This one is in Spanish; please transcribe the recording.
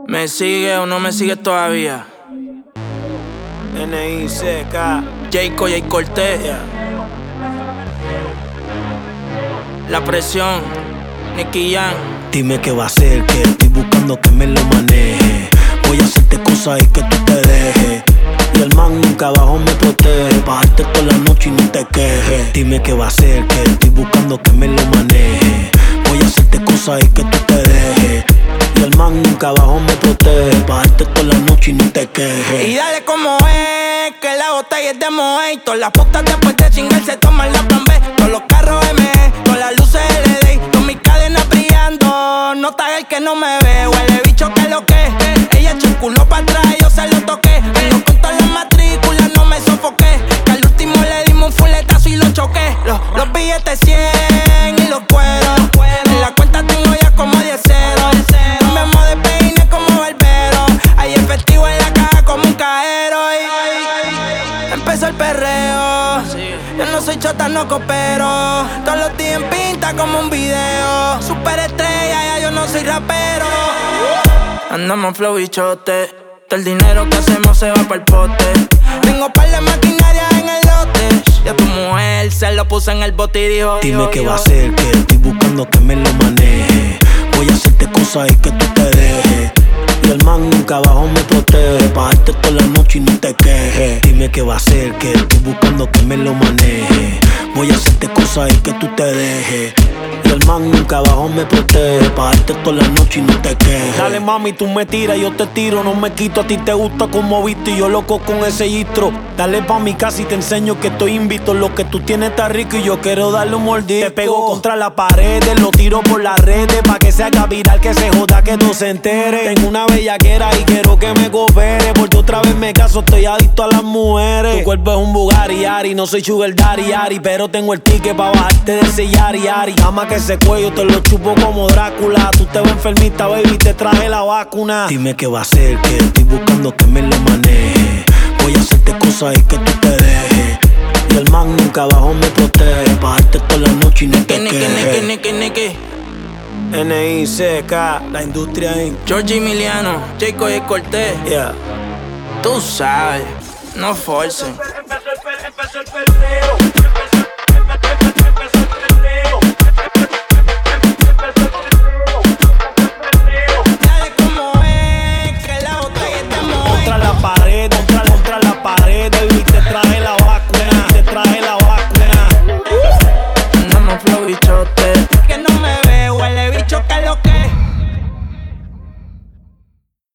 ¿Me sigue o no me sigue todavía? N-I-C-K Jayco, Jay Cortés. La presión, Nicky Jam. Dime qué va a hacer, que estoy buscando que me lo maneje. Voy a hacerte cosas y que tú te dejes. Y el man nunca abajo me protege. Bajarte toda la noche y no te quejes. Dime qué va a hacer, que estoy buscando que me lo maneje. Voy a hacerte cosas y que tú te dejes. Y el man nunca abajo me protege. Bajarte toda la noche y no te quejes. Y dale como es, que la botella es de Moët. Todas las putas después de chingar se toman la plan B. Todos los carros ME, todas las luces LED. Con mis cadenas brillando, no está el que no me ve. Huele bicho que lo que. Ella echó el culo para atrás, yo se lo toqué. Ando con todas las matrículas, no me sofoqué. Que al último le dimos un fuletazo y lo choqué. Los billetes 100 y los cueros. En la cuenta tengo ya como 10 ceros. Cambiamos de peine como barbero. Hay efectivo en la caja como un cajero. Y empezó el perreo. Yo no soy chota, no coopero. Todos los días en pinta como un video. Super estrella, ya yo no soy rapero. Andamos flow y chote. Todo el dinero que hacemos se va pa'l pote. Tengo par de maquinaria en el lote. Y a tu mujer se lo puse en el bote y dijo: dime qué va a hacer, que estoy buscando que me lo maneje. Voy a hacerte cosas y que tú te dejes. Y el man nunca abajo me protege. Bajarte toda la noche y no te quejes. Dime qué va a hacer, que estoy buscando que me lo maneje. Voy a hacerte cosas y que tú te dejes. Y el man nunca abajo me protege. Bajarte toda la noche y no te quejes. Dale mami, tú me tiras, yo te tiro. No me quito, a ti te gusta como viste. Y yo loco con ese gistro. Dale pa' mi casa y te enseño que estoy invito. Lo que tú tienes está rico y yo quiero darle un mordisco. Te pego contra la pared, lo tiro por las redes. Pa' que se haga viral, que se joda, que no se entere. Tengo una bellaquera y quiero que me coopere. Porque otra vez me caso, estoy adicto a las mujeres. Tu cuerpo es un Bugatti, Ari. No soy sugar daddy, Ari. Pero tengo el ticket pa' bajarte de ese yari, Ari. Dama que ese cuello te lo chupo como Drácula. Tú te ves enfermita, baby, te traje la vacuna. Dime qué va a hacer, que estoy buscando que me lo maneje. Voy a hacerte cosas y que tú te dejes. Y el man nunca abajo me protege. Bajarte toda la noche y no te quejes. Nicky. N-I-C-K, la industria Inc. George Emiliano, Jayco, Jay Cortés. Yeah. Tú sabes, no forcen. Empezó el perreo.